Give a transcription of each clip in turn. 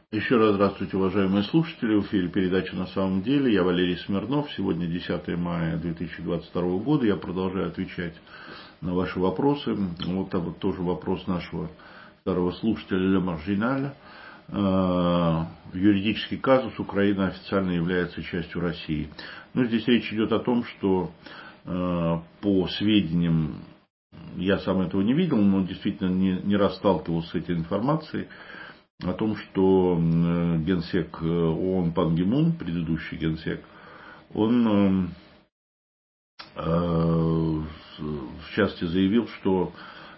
Еще раз здравствуйте, уважаемые слушатели. В эфире передача «На самом деле». Я Валерий Смирнов. Сегодня 10 мая 2022 года. Я продолжаю отвечать на ваши вопросы. Вот тоже вопрос нашего старого слушателя Ле Маржиналя. Юридический казус: Украина официально является частью России. Здесь речь идет о том, что по сведениям, я сам этого не видел, но действительно не раз сталкивался с этой информацией, о том, что генсек ООН Пан Ги Мун, предыдущий генсек, он в частности заявил, что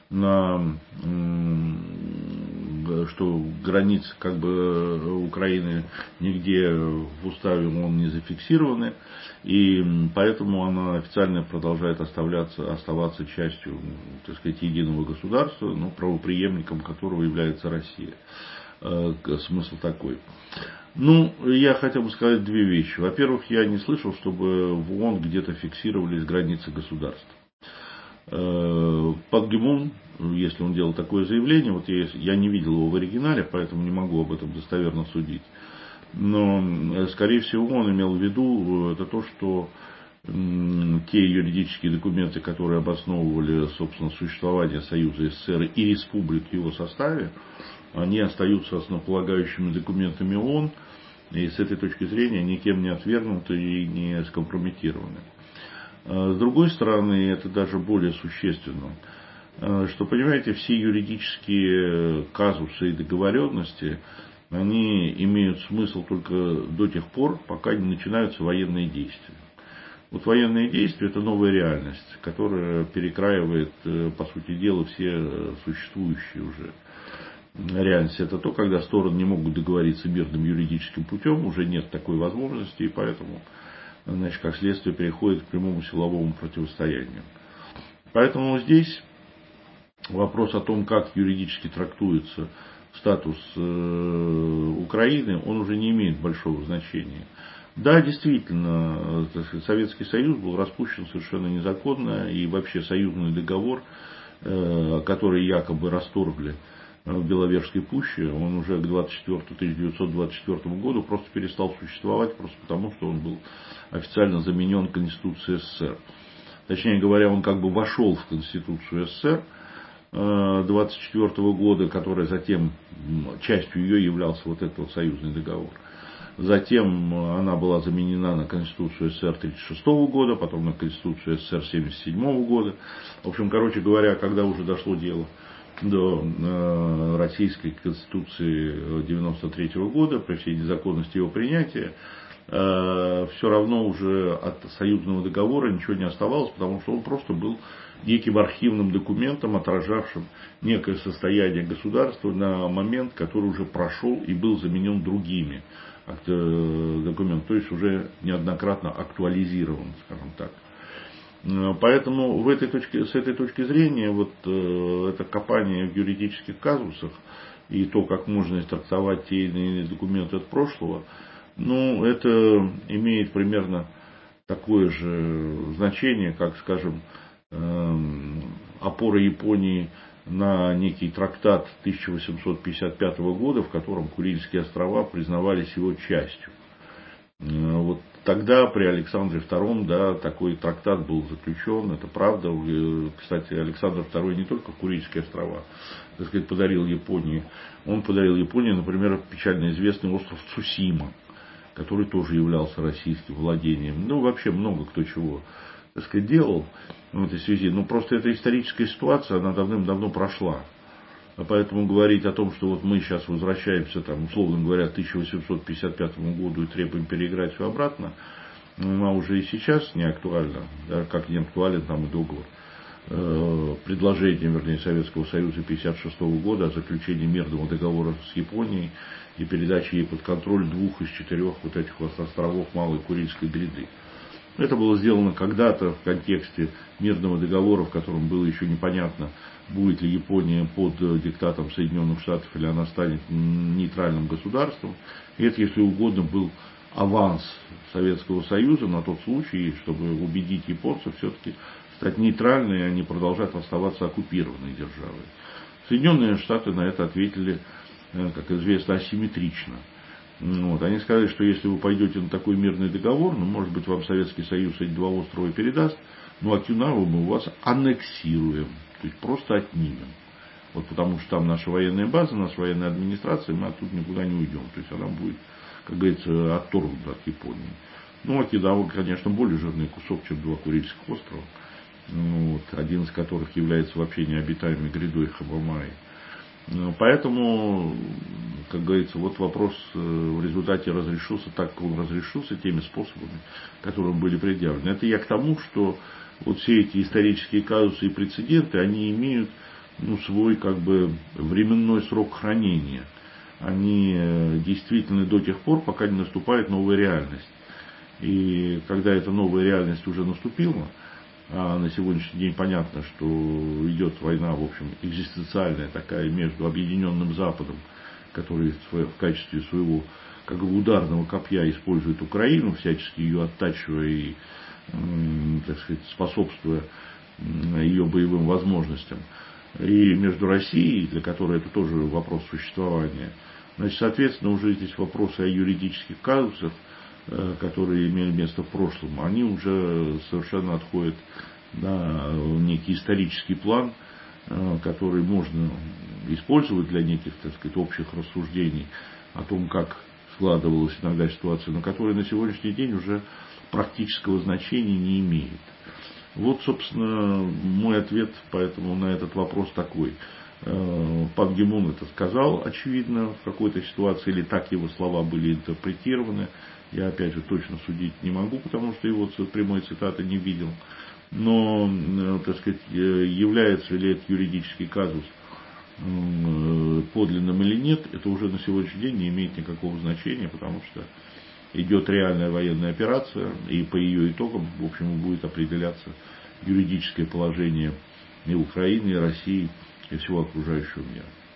границы Украины нигде в уставе ООН не зафиксированы, и поэтому она официально продолжает оставаться частью, единого государства, правопреемником которого является Россия. Смысл такой. Я хотел бы сказать две вещи. Во-первых, я не слышал, чтобы в ООН где-то фиксировались границы государств. Пан Ги Мун, если он делал такое заявление, я не видел его в оригинале, поэтому не могу об этом достоверно судить. Но, скорее всего, он имел в виду это то, что те юридические документы, которые обосновывали, собственно, существование Союза СССР и республик в его составе, они остаются основополагающими документами ООН, и с этой точки зрения никем не отвергнуты и не скомпрометированы. С другой стороны, это даже более существенно, что, понимаете, все юридические казусы и договоренности, они имеют смысл только до тех пор, пока не начинаются военные действия. Военные действия – это новая реальность, которая перекраивает, по сути дела, все существующие уже реальности. Это то, когда стороны не могут договориться мирным юридическим путем, уже нет такой возможности, и поэтому, как следствие, переходит к прямому силовому противостоянию. Поэтому здесь вопрос о том, как юридически трактуется статус Украины, он уже не имеет большого значения. Да, действительно, Советский Союз был распущен совершенно незаконно, и вообще союзный договор, который якобы расторгли в Беловежской пуще, он уже к 1924 году просто перестал существовать, просто потому, что он был официально заменен Конституцией СССР. Точнее говоря, он вошел в Конституцию СССР 1924 года, которая затем, частью ее являлся этот союзный договор. Затем она была заменена на Конституцию СССР 1936 года, потом на Конституцию СССР 1977 года. В общем, когда уже дошло дело до Российской Конституции 1993 года, при всей незаконности его принятия, все равно уже от союзного договора ничего не оставалось, потому что он просто был неким архивным документом, отражавшим некое состояние государства на момент, который уже прошел и был заменен другими документами, то есть уже неоднократно актуализирован, скажем так. Поэтому с этой точки зрения это копание в юридических казусах и то, как можно истрактовать те или иные документы от прошлого, это имеет примерно такое же значение, как, скажем, опора Японии на некий трактат 1855 года, в котором Курильские острова признавались его частью. Тогда при Александре II, такой трактат был заключен, это правда. Кстати, Александр II не только Курильские острова, подарил Японии. Он подарил Японии, например, печально известный остров Цусима, который тоже являлся российским владением. Вообще много кто чего, делал в этой связи. Просто эта историческая ситуация, она давным-давно прошла. Поэтому говорить о том, что мы сейчас возвращаемся, условно говоря, к 1855 году и требуем переиграть все обратно, она уже и сейчас не актуальна, как не актуален и договор, предложение, Советского Союза 1956 года о заключении мирного договора с Японией и передаче ей под контроль 2 из 4 этих островов Малой Курильской гряды. Это было сделано когда-то в контексте мирного договора, в котором было еще непонятно, будет ли Япония под диктатом Соединенных Штатов или она станет нейтральным государством. И это, если угодно, был аванс Советского Союза на тот случай, чтобы убедить японцев все-таки стать нейтральной, а не продолжать оставаться оккупированной державой. Соединенные Штаты на это ответили как известно, асимметрично. Вот. Они сказали, что если вы пойдете на такой мирный договор, ну, может быть, вам Советский Союз эти два острова передаст, ну, Окинаву мы у вас аннексируем, то есть просто отнимем. Вот потому что там наша военная база, наша военная администрация, мы оттуда никуда не уйдем. То есть она будет, как говорится, отторгнута от Японии. Ну, Окинава, конечно, более жирный кусок, чем два Курильских острова. Вот, один из которых является вообще необитаемой грядой Хабамаи. Поэтому, как говорится, вот вопрос в результате разрешился так, как он разрешился, теми способами, которые были предъявлены. Это я к тому, что вот все эти исторические казусы и прецеденты, они имеют свой как бы временной срок хранения. Они действительны до тех пор, пока не наступает новая реальность. И когда эта новая реальность уже наступила, а на сегодняшний день понятно, что идет война, в общем, экзистенциальная такая между Объединенным Западом, который в качестве своего как бы ударного копья использует Украину, всячески ее оттачивая и, так сказать, способствуя ее боевым возможностям, и между Россией, для которой это тоже вопрос существования. Значит, соответственно, уже здесь вопросы о юридических казусах, которые имели место в прошлом, они уже совершенно отходят на некий исторический план, который можно использовать для неких, так сказать, общих рассуждений о том, как складывалась иногда ситуация, но которая на сегодняшний день уже практического значения не имеет. Вот, собственно, мой ответ поэтому на этот вопрос такой. Пан Ги Мун это сказал, очевидно, в какой-то ситуации, или так его слова были интерпретированы. Я, опять же, точно судить не могу, потому что его прямой цитаты не видел. Но, так сказать, является ли это юридический казус подлинным или нет, это уже на сегодняшний день не имеет никакого значения, потому что идет реальная военная операция, и по ее итогам, в общем, будет определяться юридическое положение и Украины, и России, и всего окружающего мира.